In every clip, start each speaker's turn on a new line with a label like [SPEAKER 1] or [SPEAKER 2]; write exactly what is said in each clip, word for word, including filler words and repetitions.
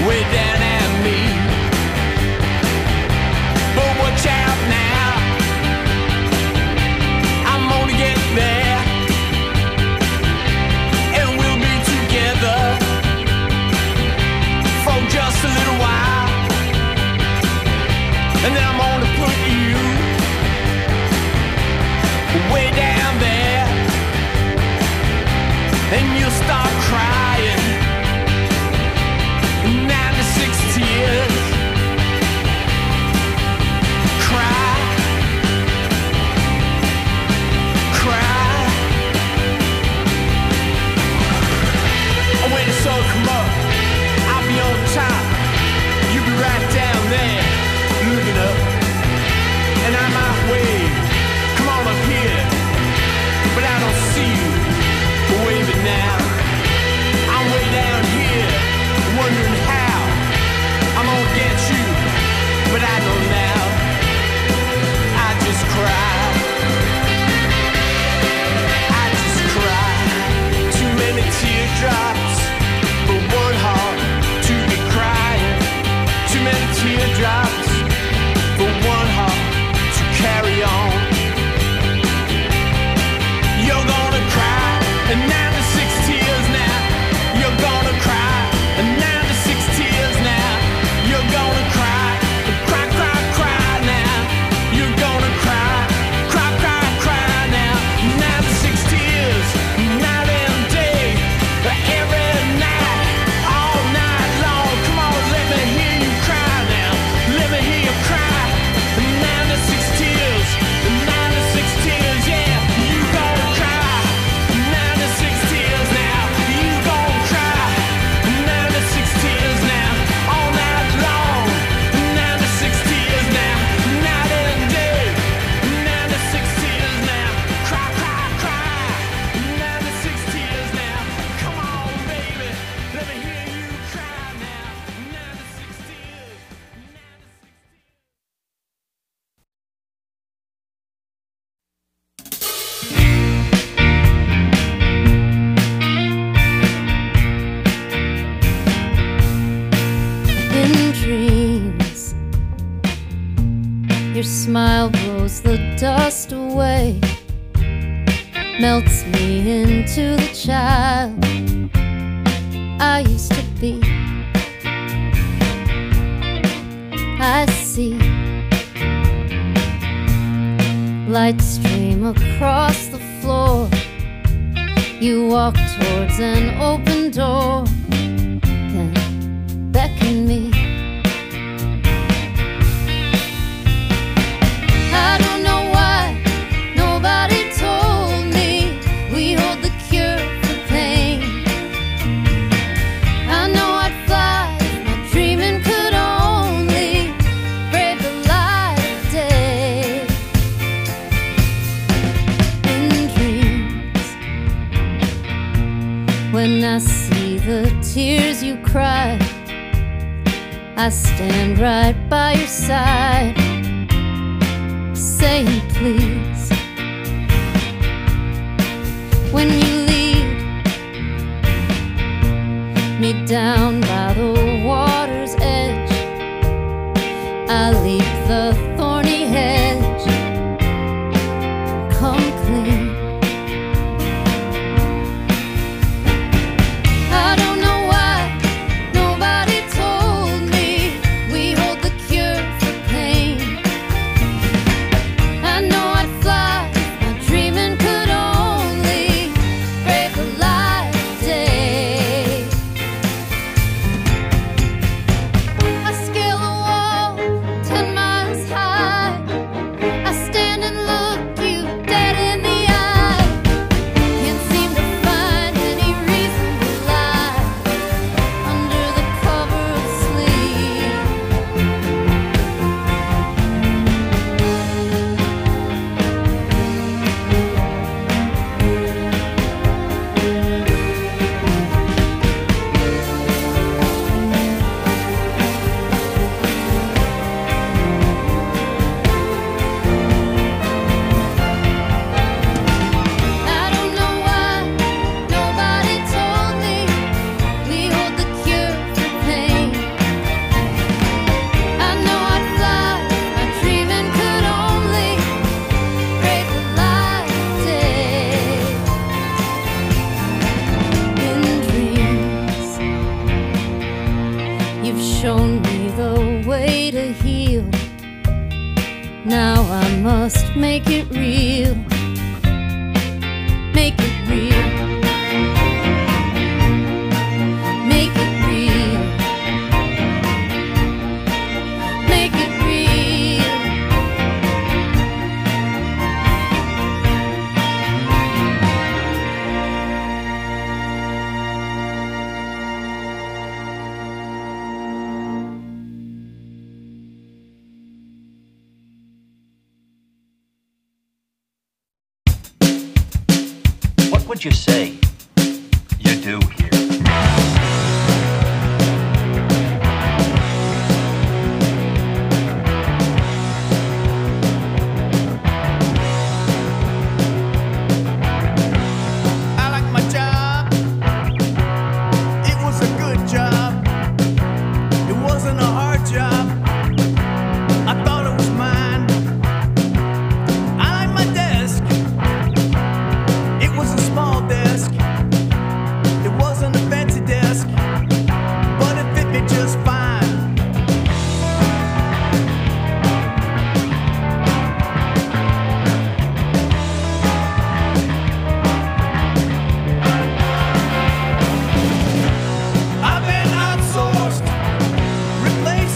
[SPEAKER 1] way down at me. But watch out now, I'm gonna get there, and we'll be together for just a little while, and then I'm gonna put you way down there, and you'll start crying, ninety-six tears. Cry, cry. When the sun come up, I'll be on top, you'll be right down there, looking up, and I might wave, come on up here, but I don't see you waving now. I'm way down here, wondering how I'm gonna get you, but I know now, I just cry, I just cry, too many teardrops for one heart to be crying, too many teardrops for one heart to carry on. You're gonna cry, and ninety-six tears now. You're gonna cry, and ninety-six tears now. You're gonna cry, cry, cry, cry now. You're gonna cry, cry, cry, cry now. ninety-six tears, night and day, every night, all night long. Come on, let me hear you cry now. Let me hear you cry. ninety-six tears, ninety-six tears, yeah. You gonna cry, ninety-six tears now. You gonna cry, ninety-six tears now. All night long, ninety-six tears now. Night and day, ninety-six tears now. Cry, cry, cry, ninety-six tears now. Come on, baby, let me hear you cry now. ninety-six tears, ninety-six tears.
[SPEAKER 2] In dreams, your smile blows the dust away, melts me into the child I used to be. I see light stream across the floor. You walk towards an open door, then beckon me. I don't know why nobody told me we hold the cure for pain. I know I'd fly if my dreaming could only brave the light of day. In dreams, when I see the tears you cry, I stand right by your side, saying please. When you lead me down by the water's edge, I leap the thorny hedge, come clean. I don't know why nobody told me we hold the cure for pain. I know I'd fly if my dreaming could only brave the light of day. You've shown me the way to heal. Now I must make it real. Make it real. Make it real. Make it real.
[SPEAKER 3] What would you say you do here?
[SPEAKER 1] I like my job. It was a good job. It wasn't a hard job. I thought it was mine. I like my desk. It was a small desk. It wasn't a fancy desk, but it fit me just fine. I've been outsourced, replaced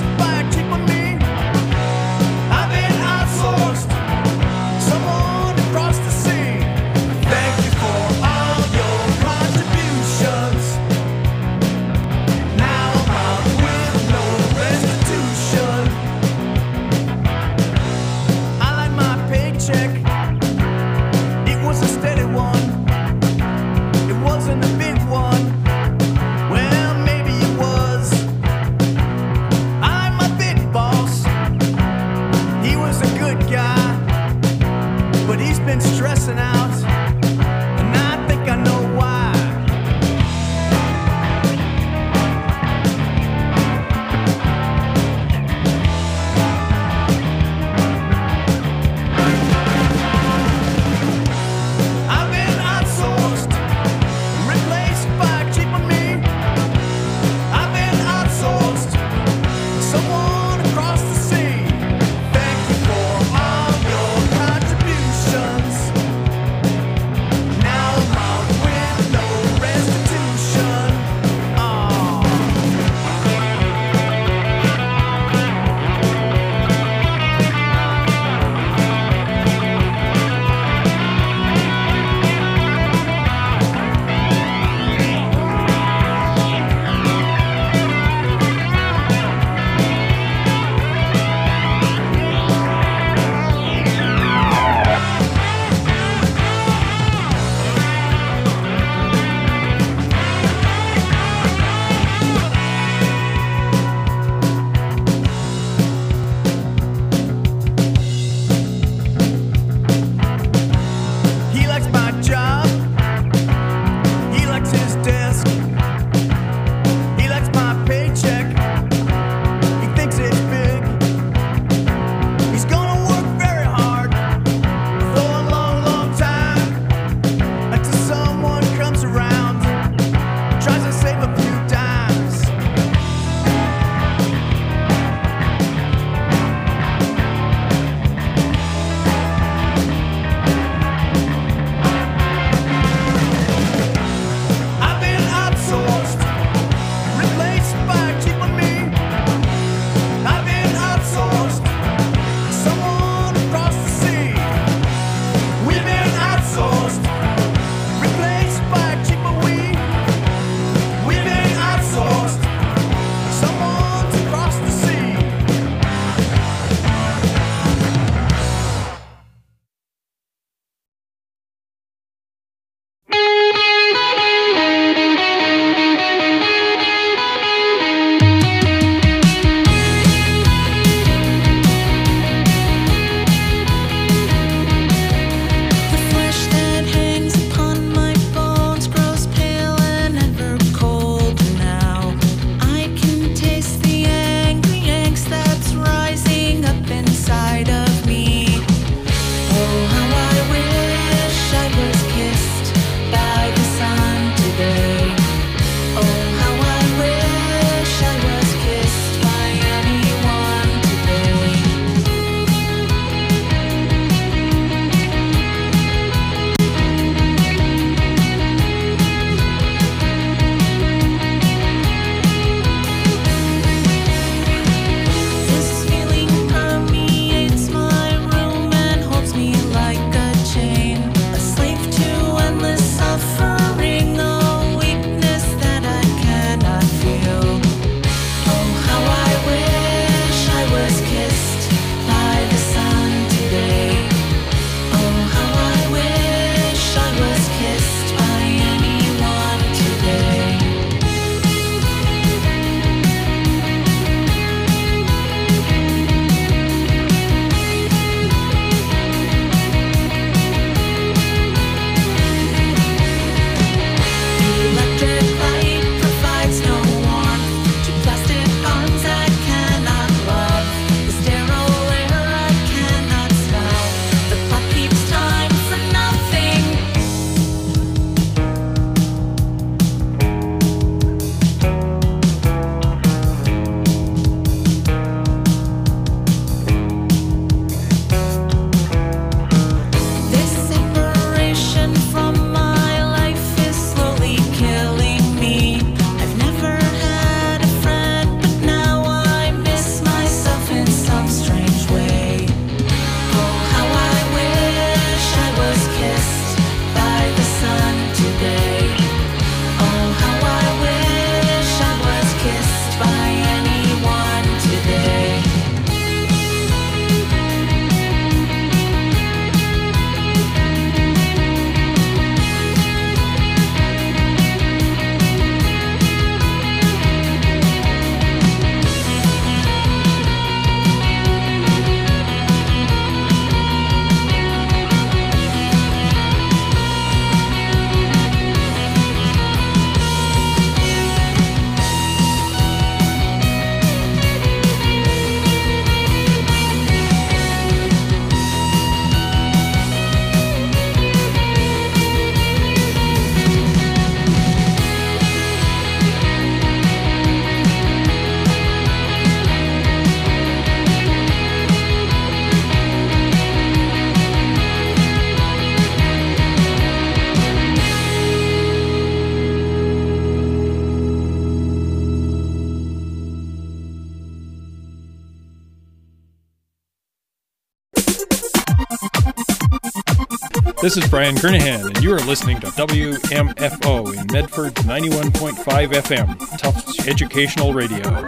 [SPEAKER 4] This is Brian Kernahan, and you are listening to W M F O in Medford ninety-one point five F M, Tufts Educational Radio.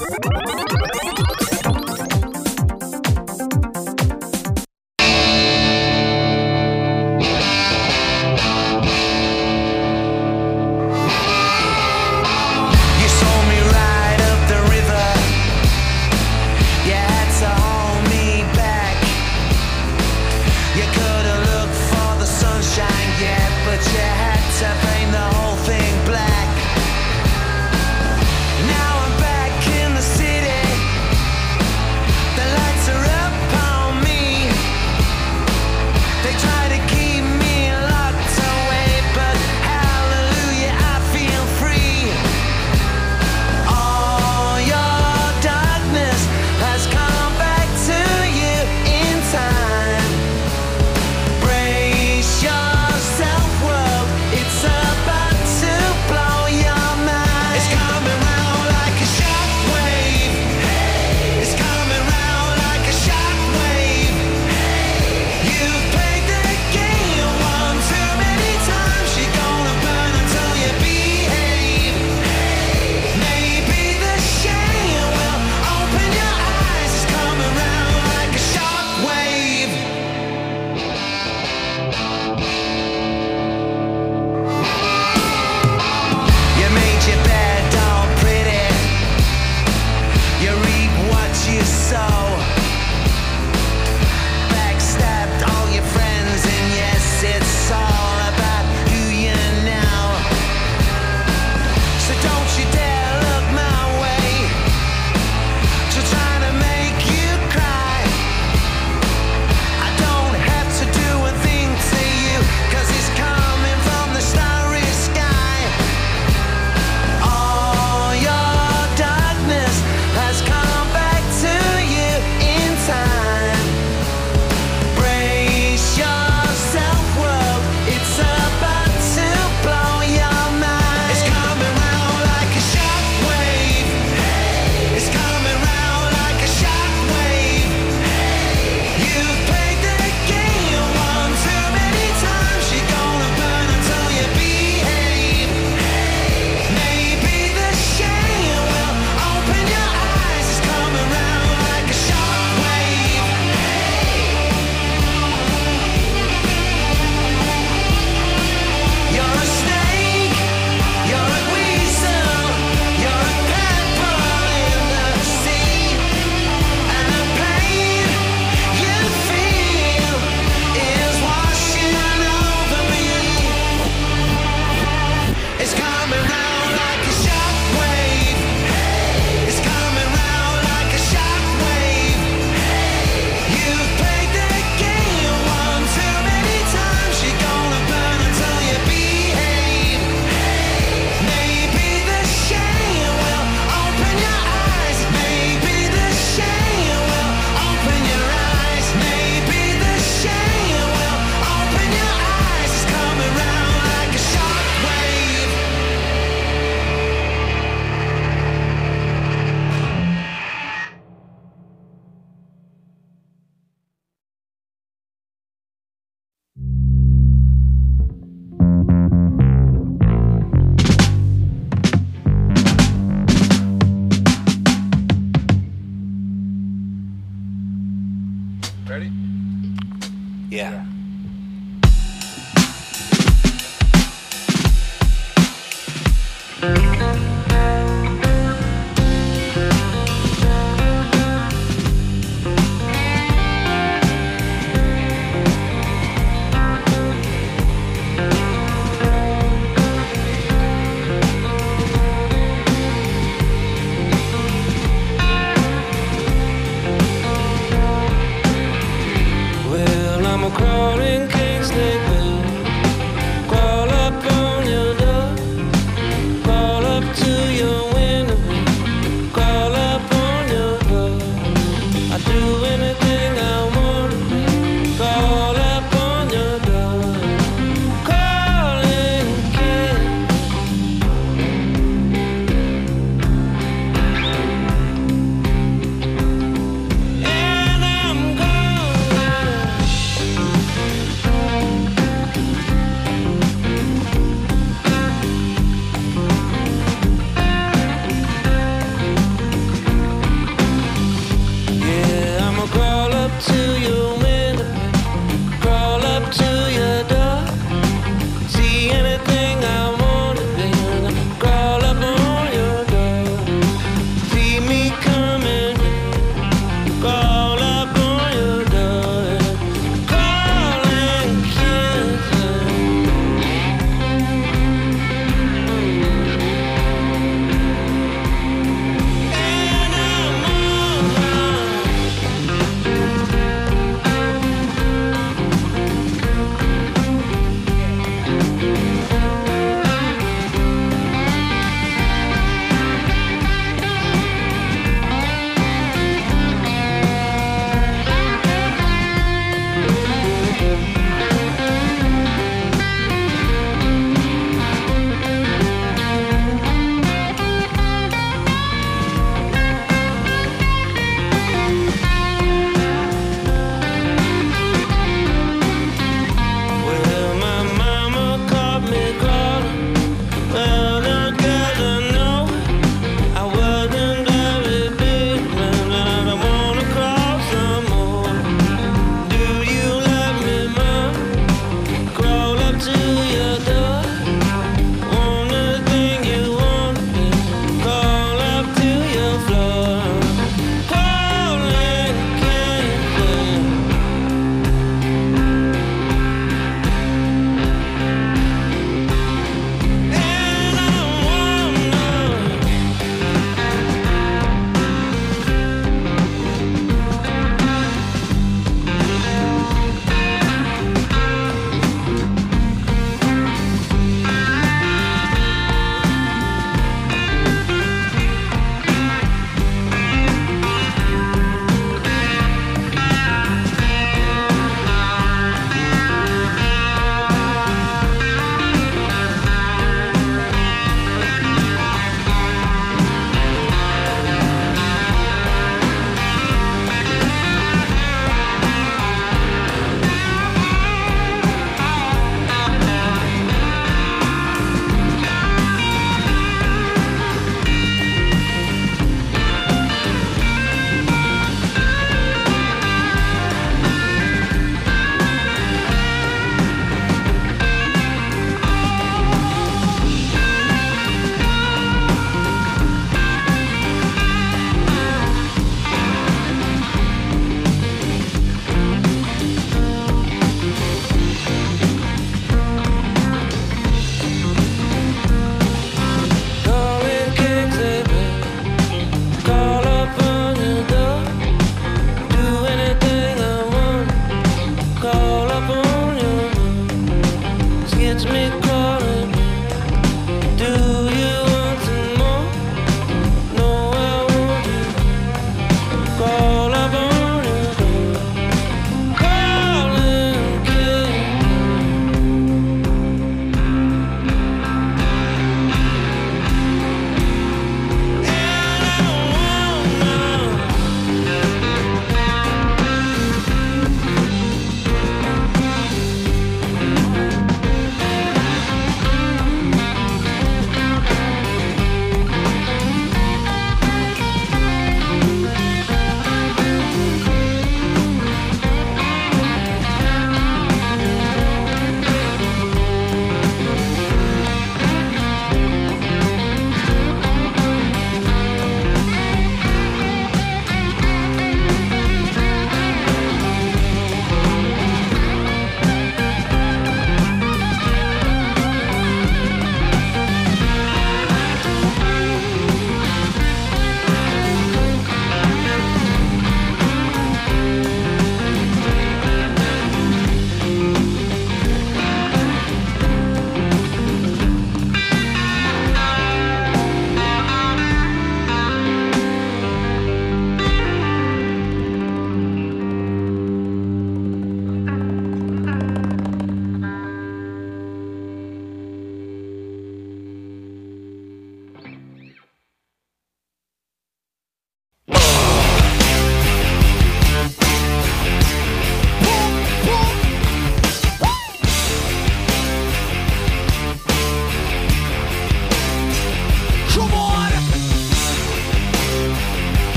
[SPEAKER 5] Ready? Yeah.
[SPEAKER 6] Crawling king snake will crawl up on your door, crawl up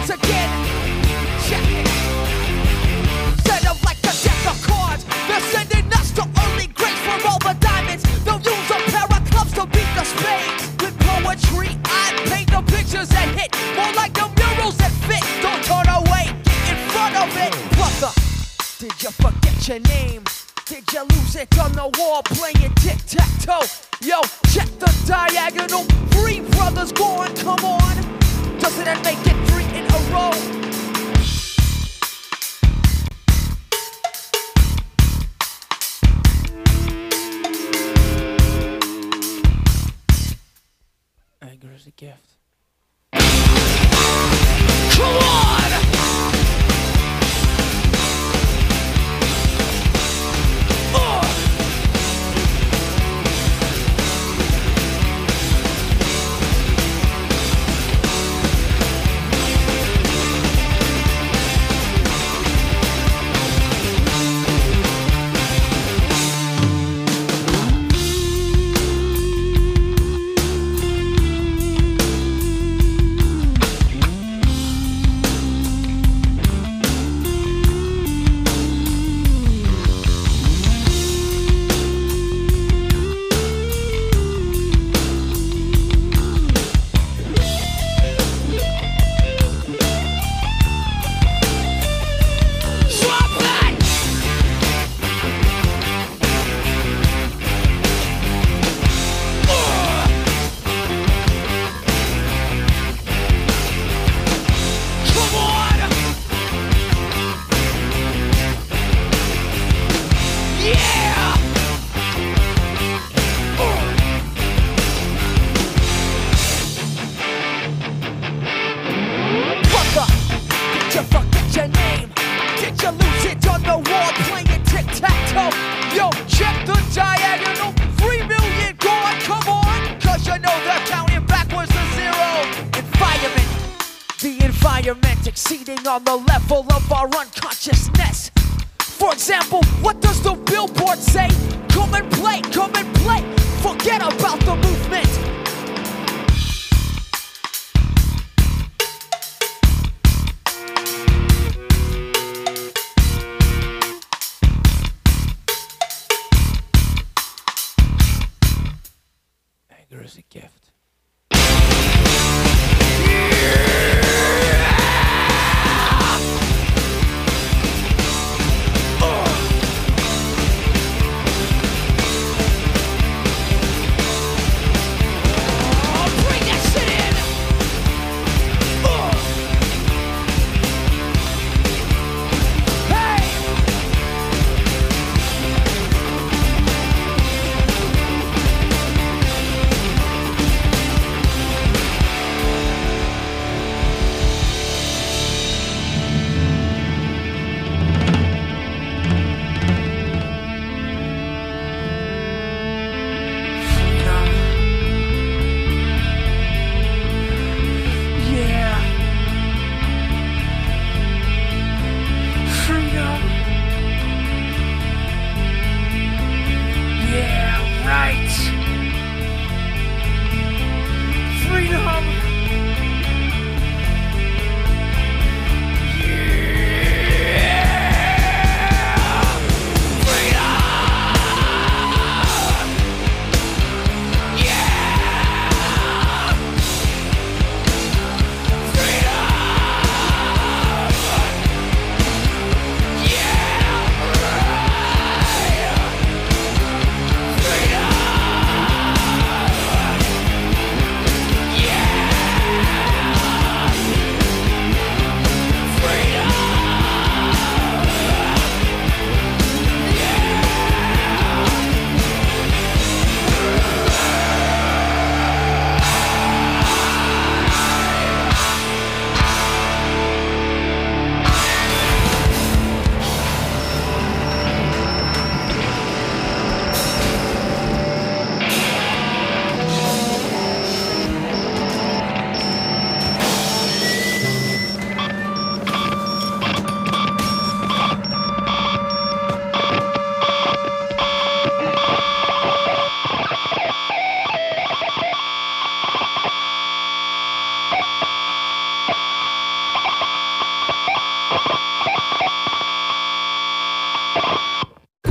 [SPEAKER 1] once again. Check it. Set up like a deck of cards. They're sending us to early grades for all the diamonds. They'll use a pair of clubs to beat the spades. With poetry, I paint the pictures that hit. More like the murals that fit. Don't turn away, get in front of it. Brother, did you forget your name? Did you lose it on the wall playing tic-tac-toe? Yo, check the diagonal. Three brothers gone, come on. Doesn't that make it three in a row?
[SPEAKER 6] Anger is a gift.
[SPEAKER 1] Come on! Uh. Exceeding on the level of our unconsciousness. For example, what does the billboard say? Come and play, come and play. Forget about the movement.
[SPEAKER 6] Anger is a gift.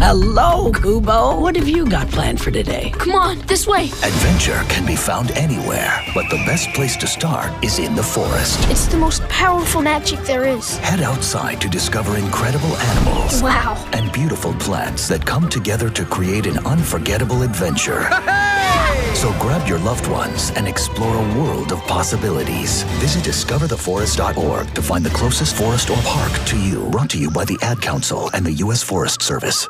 [SPEAKER 7] Hello, Kubo. What have you got planned for today?
[SPEAKER 2] Come on, this way.
[SPEAKER 8] Adventure can be found anywhere, but the best place to start is in the forest.
[SPEAKER 2] It's the most powerful magic there is.
[SPEAKER 8] Head outside to discover incredible animals.
[SPEAKER 2] Wow.
[SPEAKER 8] And beautiful plants that come together to create an unforgettable adventure. So grab your loved ones and explore a world of possibilities. Visit discover the forest dot org to find the closest forest or park to you. Brought to you by the Ad Council and the U S Forest Service.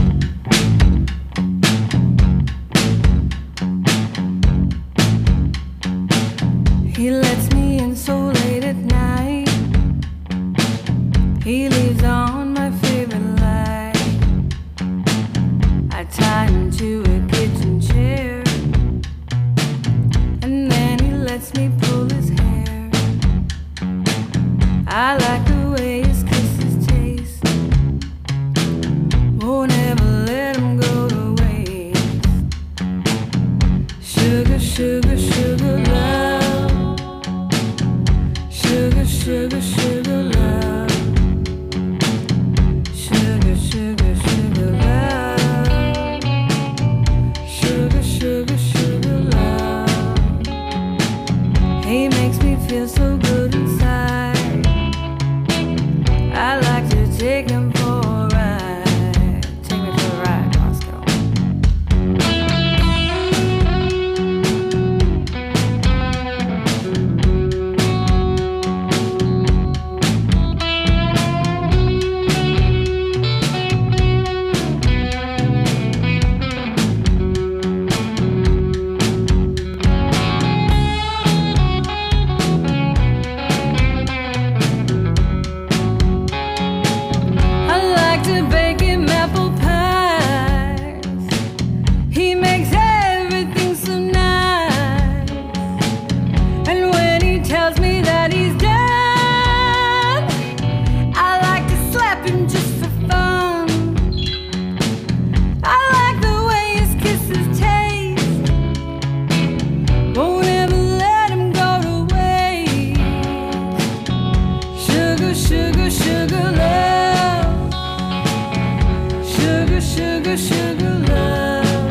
[SPEAKER 9] He lets me in so late at night. He leaves on my favorite light. I tie him to a kitchen chair, and then he lets me pull his hair. I like the way his kisses taste. Won't ever let him go to waste. Sugar, sugar, sugar love. Sugar, sugar, sugar love. Sugar, sugar, sugar love. Sugar, sugar, sugar love. He makes me feel so good inside. I like to take him for a ride. Take me for a ride, Roscoe. I like to bake him apple pies. He makes everything so nice. And when he tells me that he's done, I like to slap him just for fun. I like the way his kisses taste. Won't ever let him go to waste. Sugar, sugar, sugar love. Sugar, sugar, sugar love.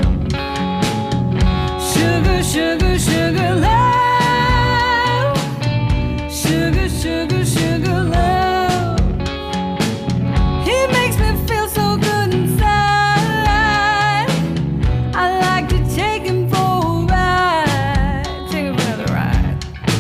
[SPEAKER 9] Sugar, sugar, sugar love. Sugar, sugar, sugar love. He makes me feel so good inside. I like to take him for a ride. Take him for another ride.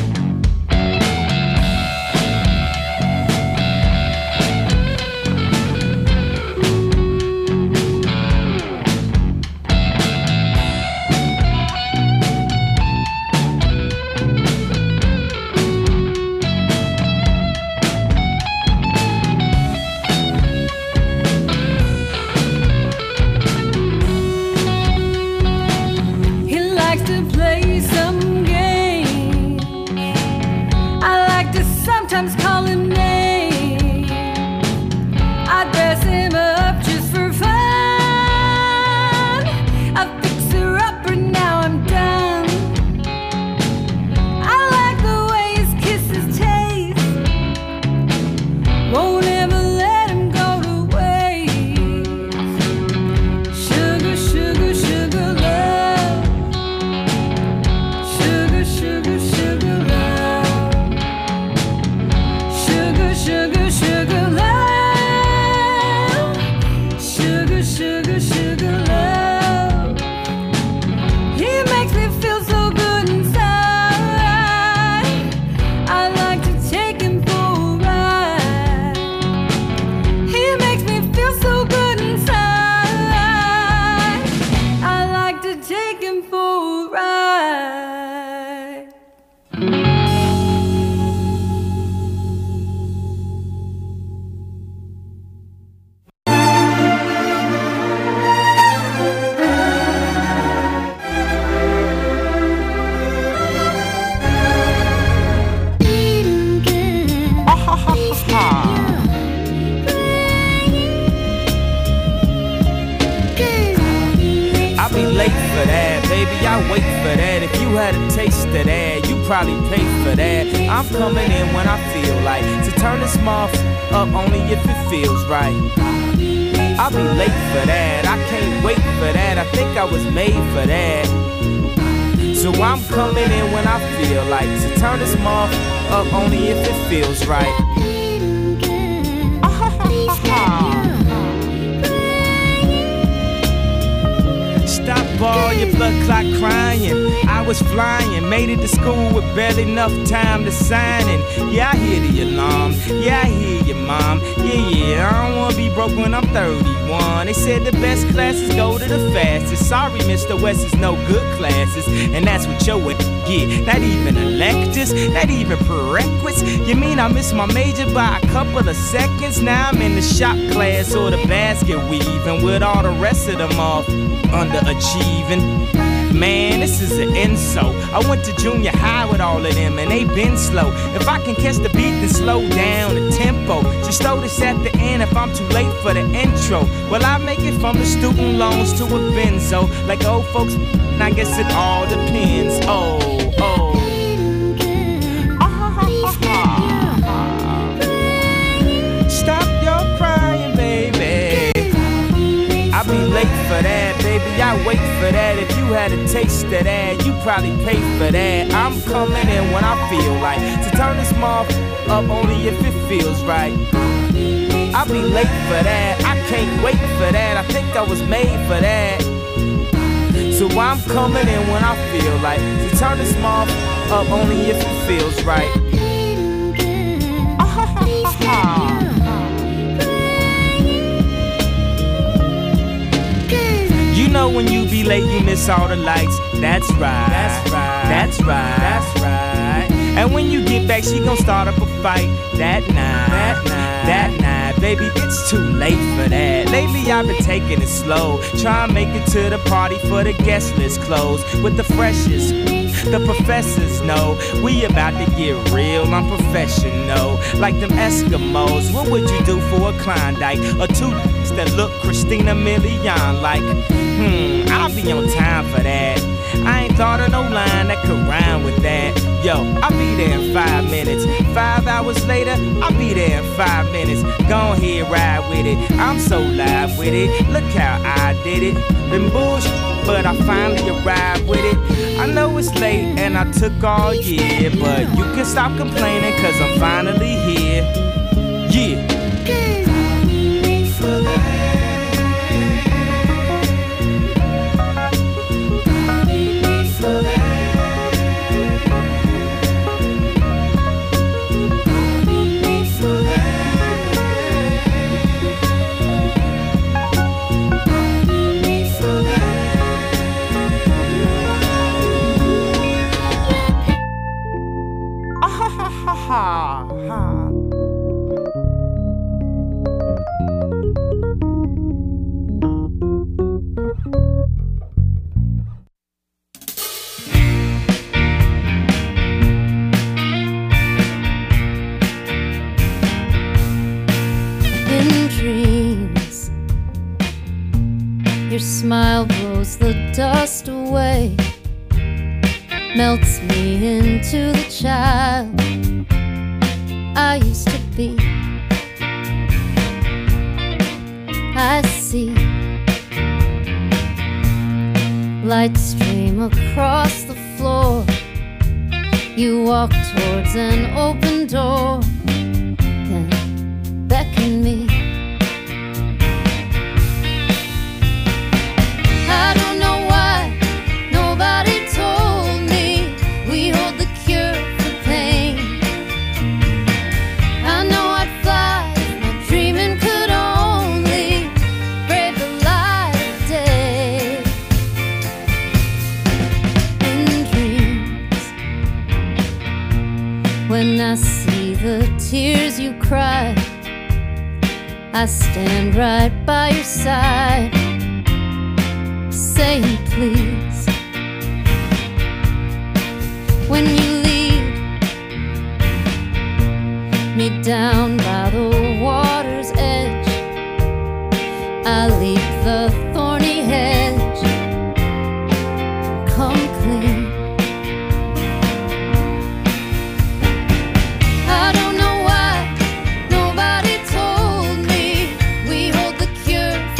[SPEAKER 9] He likes to play some games. I like to sometimes call him names. I dress him up just for fun. I fix her up and now I'm done. I like the way his kisses taste. Won't ever let him go to waste. Sugar, sugar, sugar love. Sugar, sugar, sugar love. Sugar, sugar, sugar love. Sugar, sugar, sugar love. He makes me feel so good inside. I like to take him for a ride. He makes me feel so good inside. I like to take him for a ride.
[SPEAKER 6] I'll be late for that, baby. I wait for that. If you had a taste of that, you probably pay for that. I'm coming in when I feel like to turn this muff up only if it feels right. I'll be late for that. I can't wait for that. I think I was made for that. So I'm coming in when I feel like. So turn this mouth up only if it feels right. Stop all your blood clot crying. I was flying, made it to school with barely enough time to sign in. Yeah, I hear the alarm. Yeah, I hear you, mom. Yeah, yeah, I don't wanna be broke when I'm thirty-one. They said the best classes go to the fastest. Sorry, Mister West is no good classes, and that's what your get. Not even electives, not even prerequisites. You mean I missed my major by a couple of seconds? Now I'm in the shop class or the basket weaving with all the rest of them off underachieving. Man, this is an insult. I went to junior high with all of them and they been slow. If I can catch the beat, then slow down the tempo. Just throw this at the end if I'm too late for the intro. Well, I make it from the student loans to a benzo. Like old folks, I guess it all depends. Oh, oh. Stop your crying, baby. I'll be late for that, baby. I wait for that. If you had a taste of that, you probably pay for that. I'm coming in when I feel like. So turn this mouth up only if it feels right. I'll be late for that. I can't wait for that. I think I was made for that. So I'm coming in when I feel like. So turn this mouth up only if it feels right. You know when you be late, you miss all the lights. That's right. That's right. That's right. That's right. And when you get back, she gon' start up a fight. That night. That night. That night. Baby, it's too late for that. Lately I've been taking it slow. Try and make it to the party for the guest list closed with the freshest. The professors know we about to get real, I'm professional. Like them Eskimos, what would you do for a Klondike? Or two that look Christina Milian like? Hmm, I'll be on time for that. I ain't thought of no line that could rhyme with that. Yo, I'll be there in five minutes. Five hours later, I'll be there in five minutes. Go ahead, ride with it. I'm so live with it. Look how I did it. Been bullshit, but I finally arrived with it. I know it's late and I took all year, but you can stop complaining cause I'm finally here. Yeah.
[SPEAKER 2] Your smile blows the dust away, melts me into the child I used to be. I see light stream across the floor. You walk towards an open door, then beckon me. I don't know why nobody told me we hold the cure for pain. I know I'd fly if my dreaming could only brave the light of day. In dreams, when I see the tears you cry, I stand right by your side, saying please. When you lead me down by the water's edge, I leap the thorny hedge, come clean. I don't know why nobody told me we hold the cure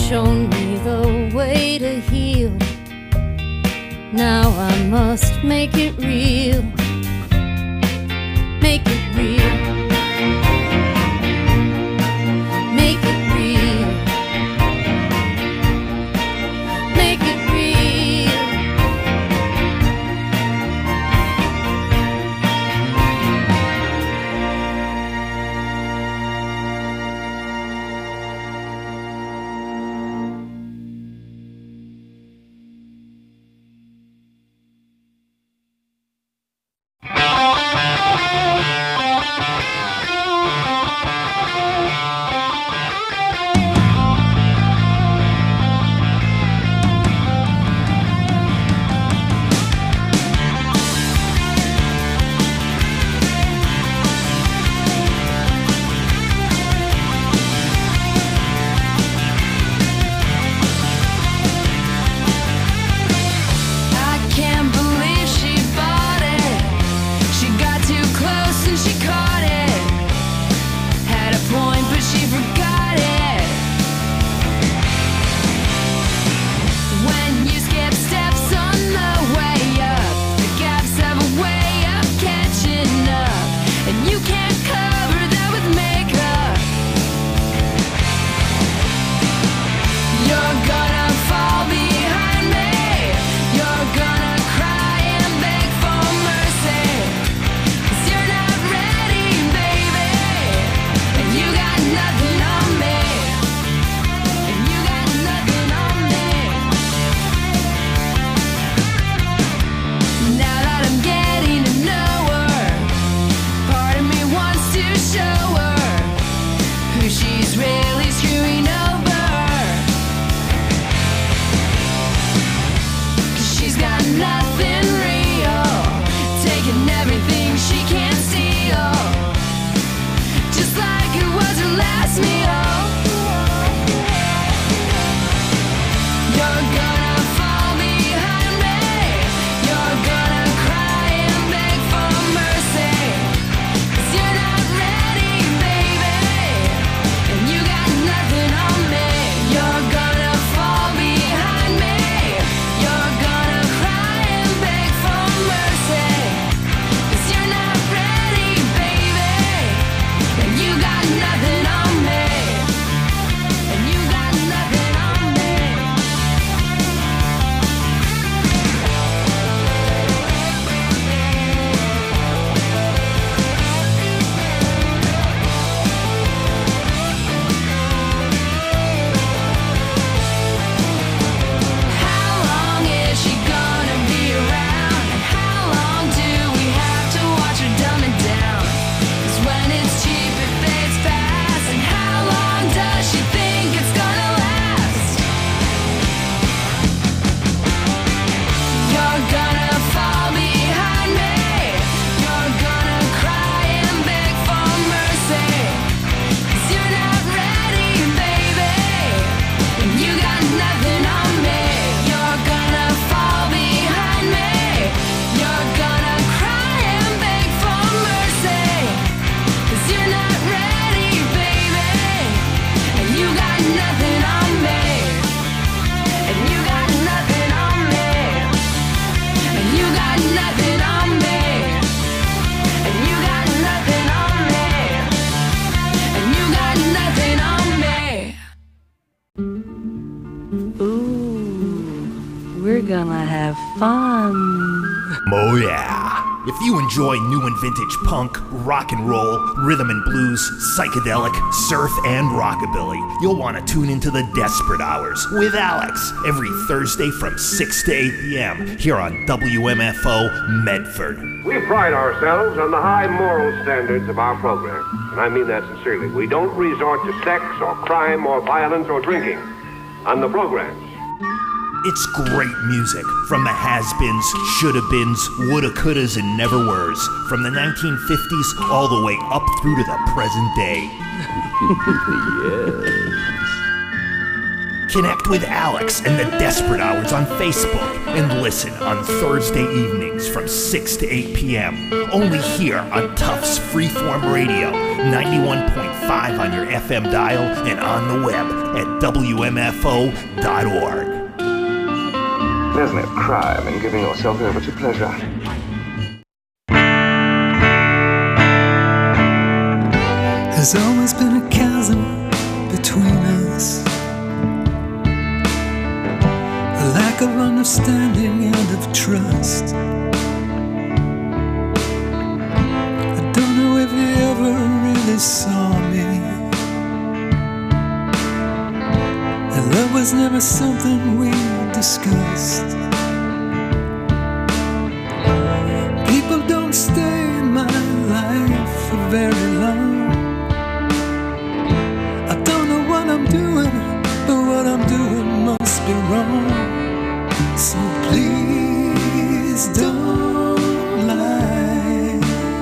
[SPEAKER 2] shown me the way to heal. Now I must make it real. Make it real. Make it real. Make it real.
[SPEAKER 7] We're gonna have fun.
[SPEAKER 10] Oh yeah. If you enjoy new and vintage punk, rock and roll, rhythm and blues, psychedelic, surf, and rockabilly, you'll want to tune into the Desperate Hours with Alex every Thursday from six to eight p.m. here on W M F O Medford.
[SPEAKER 11] We pride ourselves on the high moral standards of our program, and I mean that sincerely. We don't resort to sex or crime or violence or drinking on the programs.
[SPEAKER 10] It's great music from the has-beens, shoulda-beens, woulda, couldas, and never-weres, from the nineteen fifties all the way up through to the present day. Yes. Connect with Alex and the Desperate Hours on Facebook and listen on Thursday evenings from six to eight p.m. only here on Tufts Freeform Radio ninety-one point five five on your F M dial and on the web at W M F O dot org.
[SPEAKER 12] There's no crime in giving yourself over to pleasure.
[SPEAKER 13] There's always been a chasm between us, a lack of understanding and of trust. I don't know if you ever really saw me, and love was never something we discussed. People don't stay in my life for very long. I don't know what I'm doing, but what I'm doing must be wrong. So please don't lie.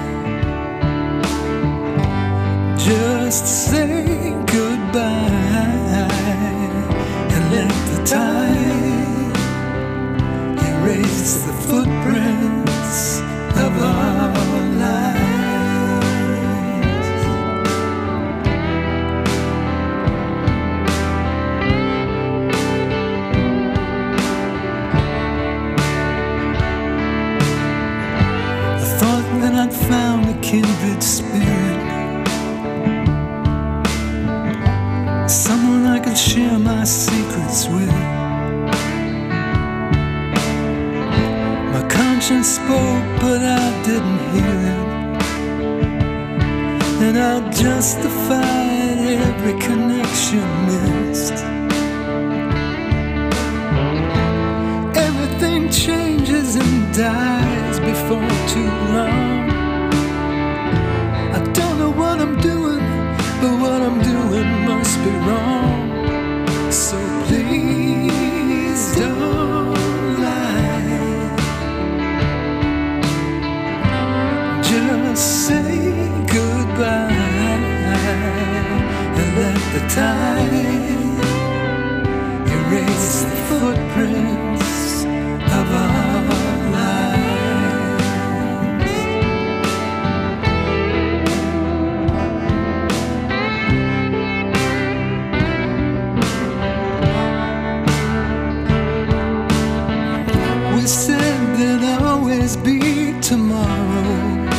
[SPEAKER 13] Just say goodbye and let the tide erase the footprints of our lives. I thought that I'd found a kindred spirit, someone I could share my secrets with. My conscience spoke, but I didn't hear it, and I justified every connection missed. Everything changes and dies before too long. I don't know what I'm doing, but what I'm doing must be wrong. So please don't lie. Just say goodbye and let the tide erase the footprints of our lives. We said there'd always be tomorrow,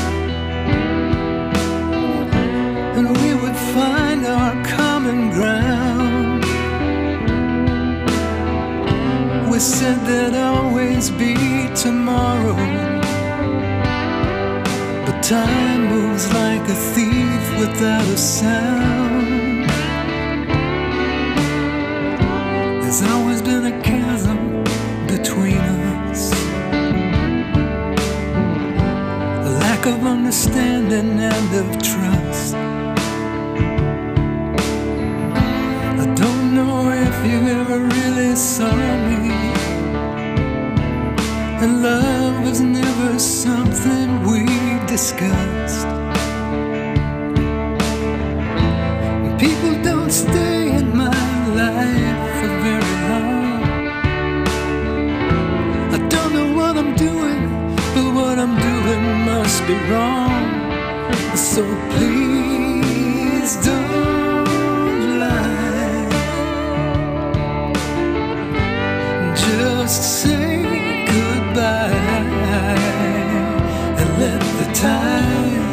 [SPEAKER 13] and we would find our common ground. We said there'd always be tomorrow, but time moves like a thief without a sound. There's always been a chasm between us, a lack of understanding and of trust. I don't know if you ever really saw me, and love was never something we discussed. People don't stay in my life for very long. I don't know what I'm doing, but what I'm doing must be wrong. So please don't lie. Just say goodbye and let the tide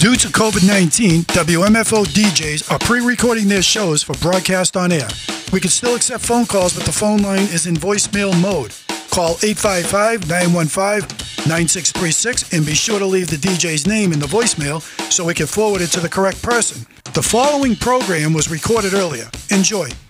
[SPEAKER 14] Due to COVID nineteen, W M F O D Js are pre-recording their shows for broadcast on air. We can still accept phone calls, but the phone line is in voicemail mode. Call eight five five, nine one five, nine six three six and be sure to leave the D J's name in the voicemail so we can forward it to the correct person. The following program was recorded earlier. Enjoy.